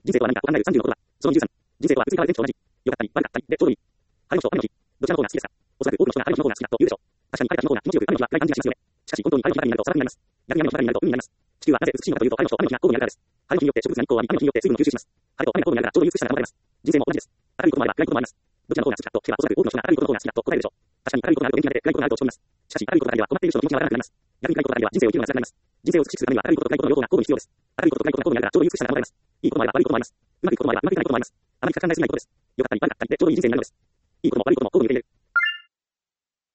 人生とは何かと考える30の言葉。その23。人生とは移り変わる天地と同じ。良かったり、悪かったり、で、ちょうどいい。晴れの日と雨の日。どちらの方が好きですか？おそらく多くの人が晴れの日の方が好きだと言うでしょう。確かに晴れた日の方が気持ちよく雨の日は暗い感じがしますよね。しかし本当に晴れの日ばかりになると砂漠になります。逆に雨の日ばかりになると海になります。地球はなぜ美しいのかというと晴れの日と雨の日が交互にあるからです。晴れの日によって植物が日光を浴び、雨の日によって水分を吸収します。晴れと雨が交互にあるからちょうどいい美しさが保たれます。人生も同じです。明るいこともあれば暗いこともあります。どちらの方が好きかと聞けばおそらく多くの人が明るいことの方が好きだと答えるでしょう。確かに明るいことがあると元気が出て暗いことがあると落ち込みます。しかし明るいことだけでは困っている人の気持ちがわからなくなります。逆に暗いことだけでは人生を生きるのが辛くなります。人生を美しくするためには明るいことと暗いことの両方が交互に必要です。明るいことと暗いことが交互にあるからちょうどいい美しさが保たれます。いいこともあれば悪いこともあります。うまくいくこともあればうまくいかないこともあります。あまりたくさん考えすぎないことです。良かったり悪かったりでちょうどいい人生になるのです。いいことも悪いことも交互に受け入れる。